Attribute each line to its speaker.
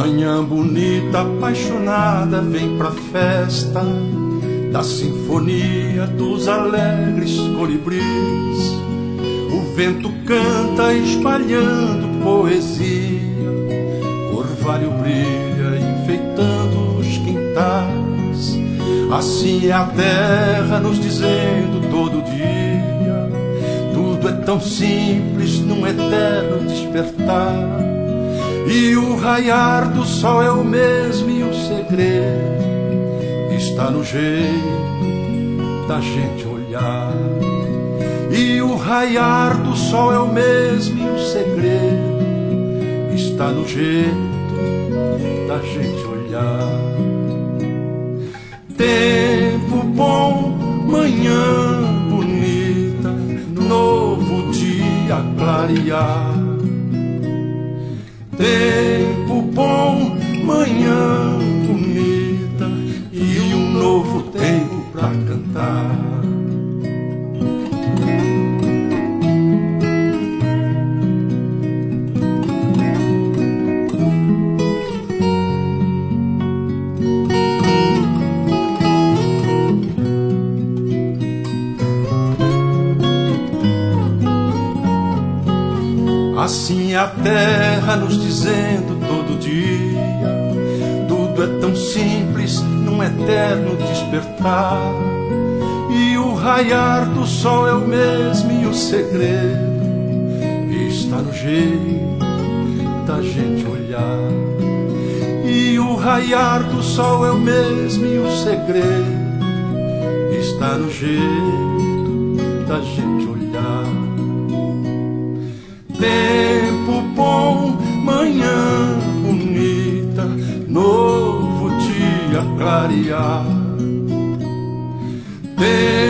Speaker 1: Manhã bonita, apaixonada, vem pra festa da sinfonia dos alegres colibris. O vento canta espalhando poesia, orvalho brilha enfeitando os quintais. Assim é a terra nos dizendo todo dia: tudo é tão simples num eterno despertar. E o raiar do sol é o mesmo e o segredo está no jeito da gente olhar. E o raiar do sol é o mesmo e o segredo está no jeito da gente olhar. Tempo bom, manhã bonita, novo dia clarear. Tempo bom, manhã bonita e um novo tempo pra cantar. Assim a terra nos dizendo todo dia: tudo é tão simples num eterno despertar. E o raiar do sol é o mesmo e o segredo está no jeito da gente olhar. E o raiar do sol é o mesmo e o segredo está no jeito da gente olhar. Tempo bom, manhã bonita, novo dia clarear. Tempo